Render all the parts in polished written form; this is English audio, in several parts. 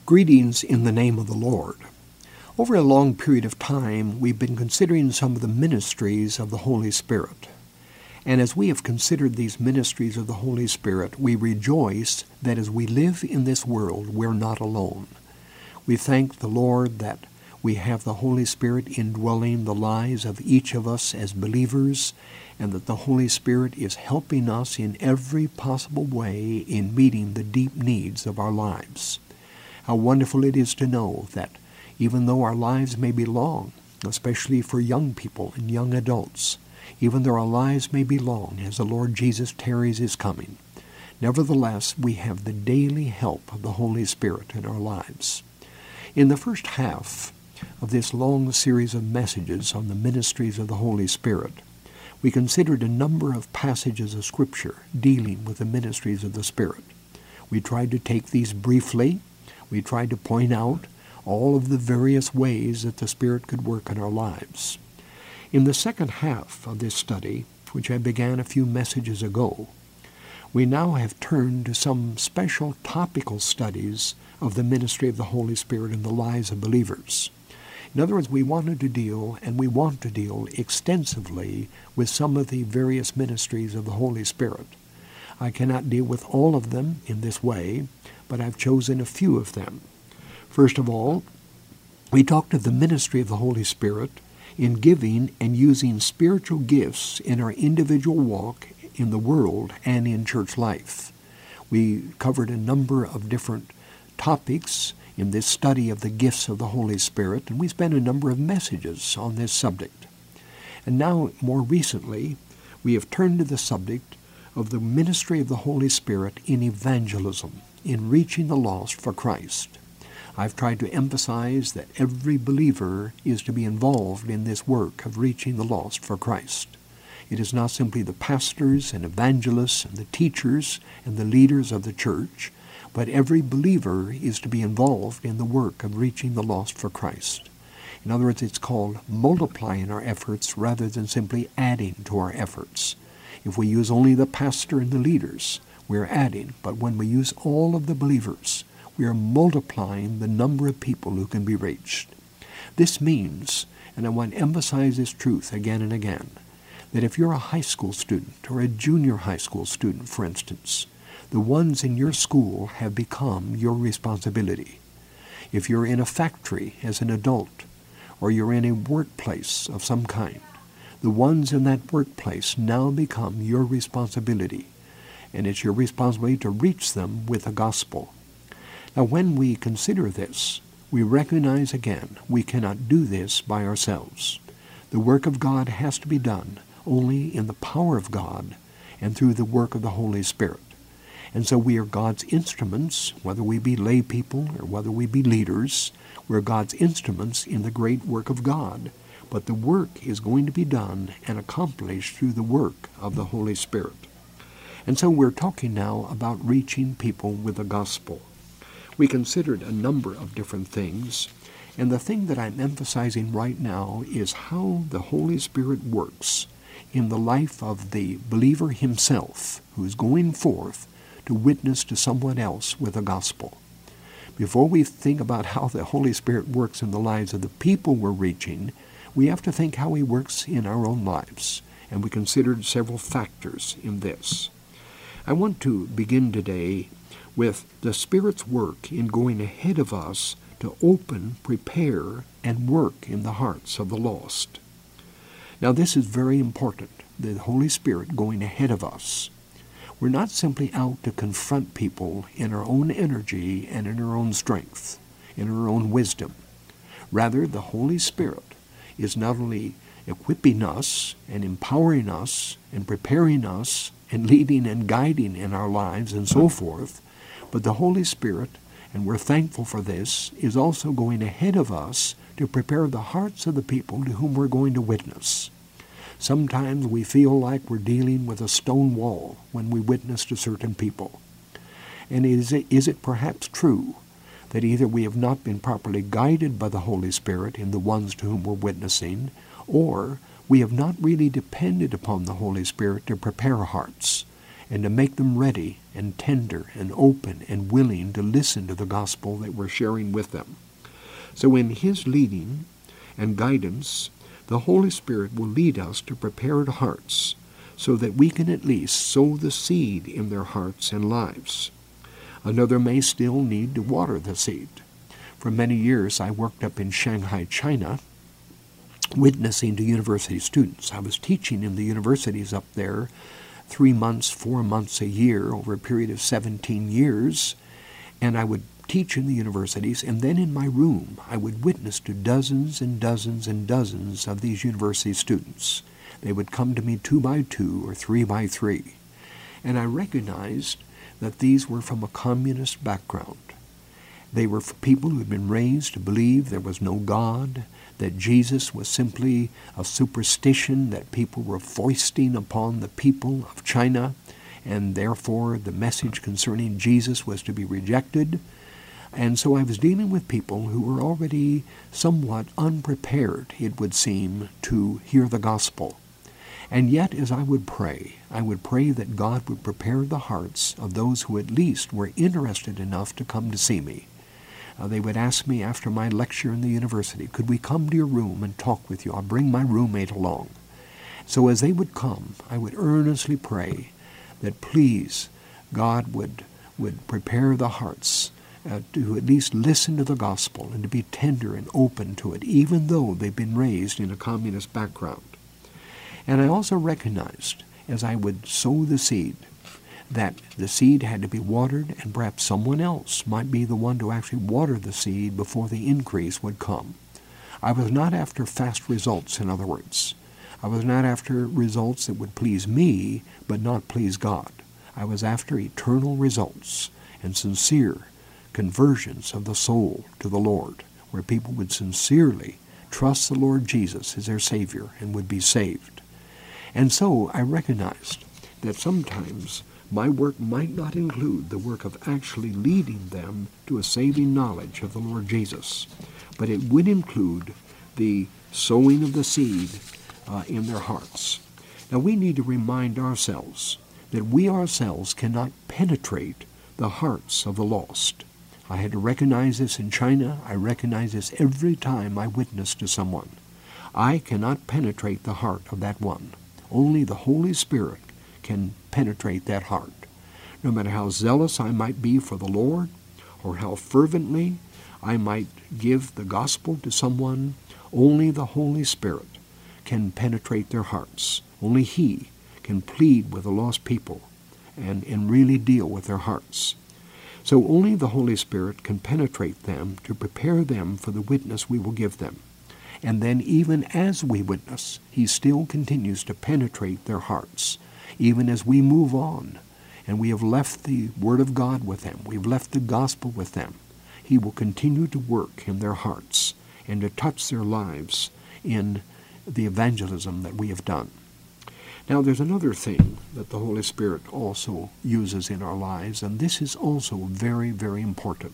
Greetings in the name of the Lord. Over a long period of time, we've been considering some of the ministries of the Holy Spirit. And as we have considered these ministries of the Holy Spirit, we rejoice that as we live in this world, we're not alone. We thank the Lord that we have the Holy Spirit indwelling the lives of each of us as believers, and that the Holy Spirit is helping us in every possible way in meeting the deep needs of our lives. How wonderful it is to know that even though our lives may be long, especially for young people and young adults, even though our lives may be long as the Lord Jesus tarries his coming, nevertheless we have the daily help of the Holy Spirit in our lives. In the first half of this long series of messages on the ministries of the Holy Spirit, we considered a number of passages of Scripture dealing with the ministries of the Spirit. We tried to take these briefly. We tried to point out all of the various ways that the Spirit could work in our lives. In the second half of this study, which I began a few messages ago, we now have turned to some special topical studies of the ministry of the Holy Spirit in the lives of believers. In other words, we want to deal extensively with some of the various ministries of the Holy Spirit. I cannot deal with all of them in this way, but I've chosen a few of them. First of all, we talked of the ministry of the Holy Spirit in giving and using spiritual gifts in our individual walk in the world and in church life. We covered a number of different topics in this study of the gifts of the Holy Spirit, and we spent a number of messages on this subject. And now, more recently, we have turned to the subject of the ministry of the Holy Spirit in evangelism, in reaching the lost for Christ. I've tried to emphasize that every believer is to be involved in this work of reaching the lost for Christ. It is not simply the pastors and evangelists and the teachers and the leaders of the church, but every believer is to be involved in the work of reaching the lost for Christ. In other words, it's called multiplying our efforts rather than simply adding to our efforts. If we use only the pastor and the leaders, we're adding. But when we use all of the believers, we are multiplying the number of people who can be reached. This means, and I want to emphasize this truth again and again, that if you're a high school student or a junior high school student, for instance, the ones in your school have become your responsibility. If you're in a factory as an adult, or you're in a workplace of some kind, the ones in that workplace now become your responsibility, and it's your responsibility to reach them with the gospel. Now, when we consider this, we recognize again we cannot do this by ourselves. The work of God has to be done only in the power of God and through the work of the Holy Spirit. And so we are God's instruments, whether we be lay people or whether we be leaders. We're God's instruments in the great work of God. But the work is going to be done and accomplished through the work of the Holy Spirit. And so we're talking now about reaching people with the gospel. We considered a number of different things, and the thing that I'm emphasizing right now is how the Holy Spirit works in the life of the believer himself who is going forth to witness to someone else with the gospel. Before we think about how the Holy Spirit works in the lives of the people we're reaching, we have to think how he works in our own lives, and we considered several factors in this. I want to begin today with the Spirit's work in going ahead of us to open, prepare, and work in the hearts of the lost. Now this is very important, the Holy Spirit going ahead of us. We're not simply out to confront people in our own energy and in our own strength, in our own wisdom. Rather, the Holy Spirit is not only equipping us and empowering us and preparing us and leading and guiding in our lives and so forth, but the Holy Spirit, and we're thankful for this, is also going ahead of us to prepare the hearts of the people to whom we're going to witness. Sometimes we feel like we're dealing with a stone wall when we witness to certain people. And is it perhaps true that either we have not been properly guided by the Holy Spirit in the ones to whom we're witnessing, or we have not really depended upon the Holy Spirit to prepare our hearts. and to make them ready and tender and open and willing to listen to the gospel that we're sharing with them. So in His leading and guidance, the Holy Spirit will lead us to prepared hearts so that we can at least sow the seed in their hearts and lives. Another may still need to water the seed. For many years I worked up in Shanghai, China, witnessing to university students. I was teaching in the universities up there 3 months, 4 months a year over a period of 17 years, and I would teach in the universities, and then in my room I would witness to dozens and dozens and dozens of these university students. They would come to me 2 by 2 or 3 by 3, and I recognized that these were from a communist background. They were people who had been raised to believe there was no God, that Jesus was simply a superstition that people were foisting upon the people of China, and therefore the message concerning Jesus was to be rejected. And so I was dealing with people who were already somewhat unprepared, it would seem, to hear the gospel. And yet, as I would pray that God would prepare the hearts of those who at least were interested enough to come to see me. They would ask me after my lecture in the university, could we come to your room and talk with you? I'll bring my roommate along. So as they would come, I would earnestly pray that please God would prepare the hearts to at least listen to the gospel and to be tender and open to it, even though they've been raised in a communist background. And I also recognized, as I would sow the seed, that the seed had to be watered, and perhaps someone else might be the one to actually water the seed before the increase would come. I was not after fast results, in other words. I was not after results that would please me, but not please God. I was after eternal results and sincere conversions of the soul to the Lord, where people would sincerely trust the Lord Jesus as their Savior and would be saved. And so I recognized that sometimes my work might not include the work of actually leading them to a saving knowledge of the Lord Jesus, but it would include the sowing of the seed in their hearts. Now we need to remind ourselves that we ourselves cannot penetrate the hearts of the lost. I had to recognize this in China. I recognize this every time I witness to someone. I cannot penetrate the heart of that one. Only the Holy Spirit can penetrate that heart. No matter how zealous I might be for the Lord, or how fervently I might give the gospel to someone, only the Holy Spirit can penetrate their hearts. Only He can plead with the lost people and really deal with their hearts. So only the Holy Spirit can penetrate them to prepare them for the witness we will give them. And then even as we witness, He still continues to penetrate their hearts. Even as we move on, and we have left the Word of God with them, we've left the gospel with them, He will continue to work in their hearts and to touch their lives in the evangelism that we have done. Now there's another thing that the Holy Spirit also uses in our lives, and this is also very, very important.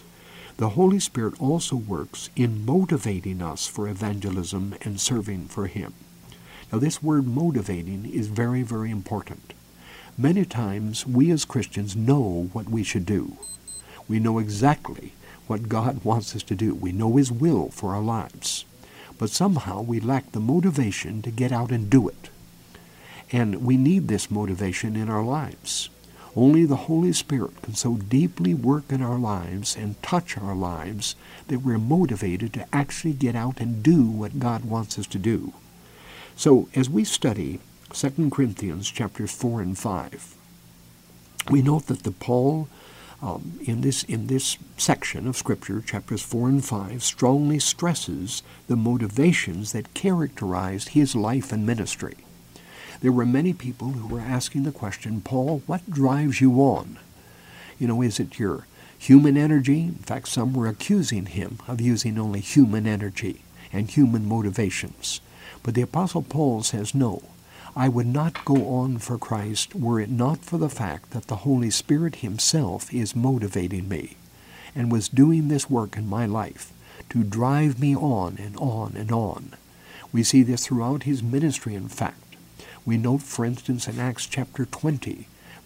The Holy Spirit also works in motivating us for evangelism and serving for Him. Now this word motivating is very, very important. Many times we as Christians know what we should do. We know exactly what God wants us to do. We know His will for our lives. But somehow we lack the motivation to get out and do it. And we need this motivation in our lives. Only the Holy Spirit can so deeply work in our lives and touch our lives that we're motivated to actually get out and do what God wants us to do. So as we study 2 Corinthians chapters 4 and 5, we note that Paul in this section of Scripture, chapters 4 and 5, strongly stresses the motivations that characterized his life and ministry. There were many people who were asking the question, Paul, what drives you on? Is it your human energy? In fact, some were accusing him of using only human energy and human motivations. But the Apostle Paul says, no, I would not go on for Christ were it not for the fact that the Holy Spirit Himself is motivating me and was doing this work in my life to drive me on and on and on. We see this throughout his ministry, in fact. We note, for instance, in Acts chapter 20,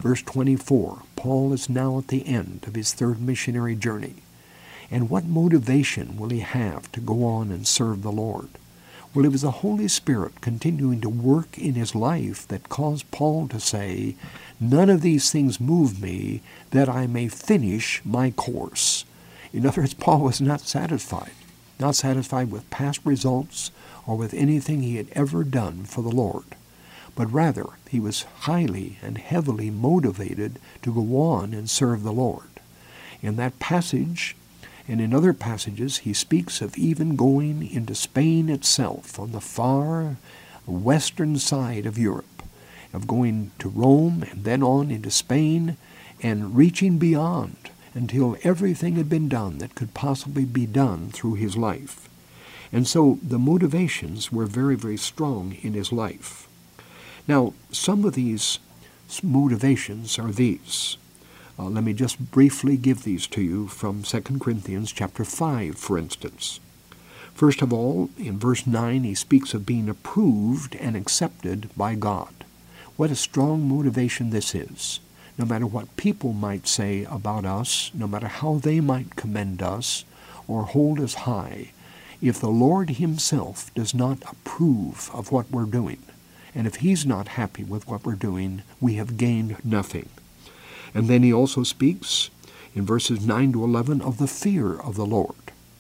Verse 24, Paul is now at the end of his third missionary journey. And what motivation will he have to go on and serve the Lord? Well, it was the Holy Spirit continuing to work in his life that caused Paul to say, none of these things move me, that I may finish my course. In other words, Paul was not satisfied with past results or with anything he had ever done for the Lord, but rather he was highly and heavily motivated to go on and serve the Lord. In that passage, and in other passages, he speaks of even going into Spain itself, on the far western side of Europe, of going to Rome and then on into Spain and reaching beyond until everything had been done that could possibly be done through his life. And so the motivations were very, very strong in his life. Now, some of these motivations are these. Let me just briefly give these to you from 2 Corinthians chapter 5, for instance. First of all, in verse 9, he speaks of being approved and accepted by God. What a strong motivation this is. No matter what people might say about us, no matter how they might commend us or hold us high, if the Lord himself does not approve of what we're doing, and if he's not happy with what we're doing, we have gained nothing. And then he also speaks in verses 9 to 11 of the fear of the Lord.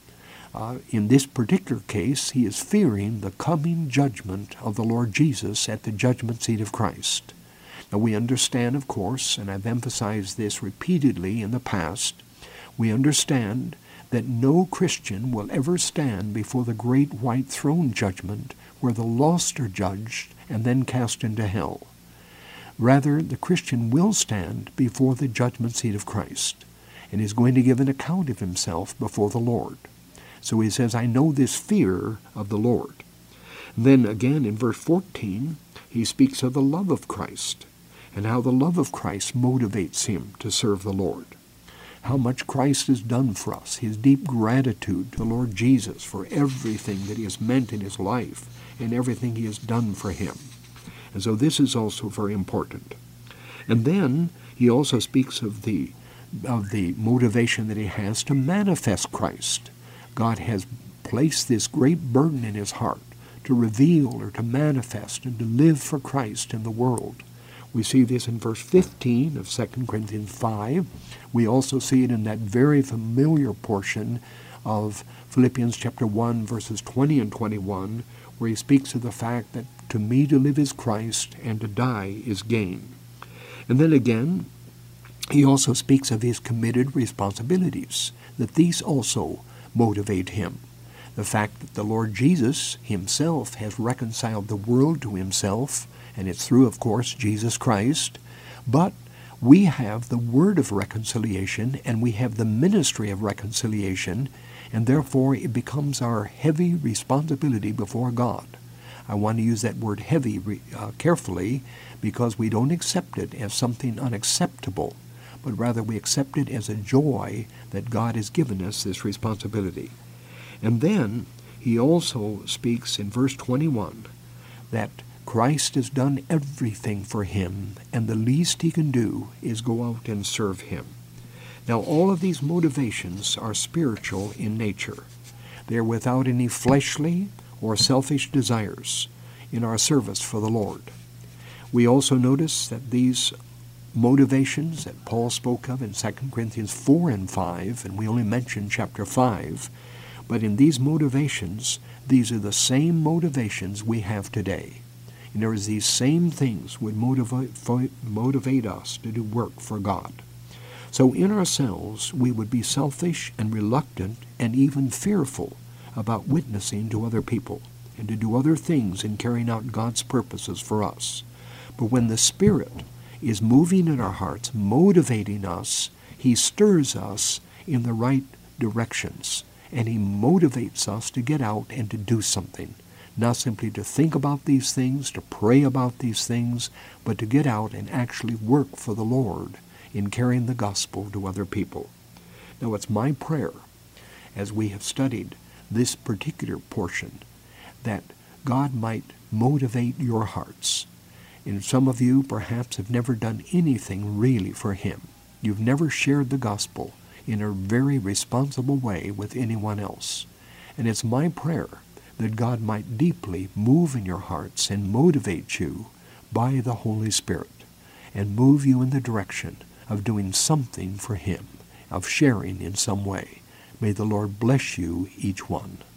In this particular case, he is fearing the coming judgment of the Lord Jesus at the judgment seat of Christ. Now we understand, of course, and I've emphasized this repeatedly in the past, we understand that no Christian will ever stand before the great white throne judgment where the lost are judged and then cast into hell. Rather, the Christian will stand before the judgment seat of Christ and is going to give an account of himself before the Lord. So he says, I know this fear of the Lord. And then again in verse 14, he speaks of the love of Christ and how the love of Christ motivates him to serve the Lord. How much Christ has done for us, his deep gratitude to the Lord Jesus for everything that he has meant in his life and everything he has done for him. And so this is also very important. And then he also speaks of the motivation that he has to manifest Christ. God has placed this great burden in his heart to reveal or to manifest and to live for Christ in the world. We see this in verse 15 of 2 Corinthians 5. We also see it in that very familiar portion of Philippians chapter 1, verses 20 and 21, where he speaks of the fact that to me to live is Christ, and to die is gain. And then again, he also speaks of his committed responsibilities, that these also motivate him. The fact that the Lord Jesus himself has reconciled the world to himself, and it's through, of course, Jesus Christ, but we have the word of reconciliation, and we have the ministry of reconciliation, and therefore it becomes our heavy responsibility before God. I want to use that word heavy carefully, because we don't accept it as something unacceptable, but rather we accept it as a joy that God has given us this responsibility. And then he also speaks in verse 21 that Christ has done everything for him, and the least he can do is go out and serve him. Now, all of these motivations are spiritual in nature. They are without any fleshly or selfish desires in our service for the Lord. We also notice that these motivations that Paul spoke of in 2 Corinthians 4 and 5, and we only mentioned chapter 5, but in these motivations, these are the same motivations we have today. In other words, these same things would motivate us to do work for God. So in ourselves, we would be selfish and reluctant and even fearful about witnessing to other people and to do other things in carrying out God's purposes for us. But when the Spirit is moving in our hearts, motivating us, he stirs us in the right directions, and he motivates us to get out and to do something. Not simply to think about these things, to pray about these things, but to get out and actually work for the Lord in carrying the gospel to other people. Now, it's my prayer, as we have studied this particular portion, that God might motivate your hearts And some of you perhaps have never done anything really for Him. You've never shared the gospel in a very responsible way with anyone else. And it's my prayer that God might deeply move in your hearts and motivate you by the Holy Spirit and move you in the direction of doing something for Him, of sharing in some way. May the Lord bless you, each one.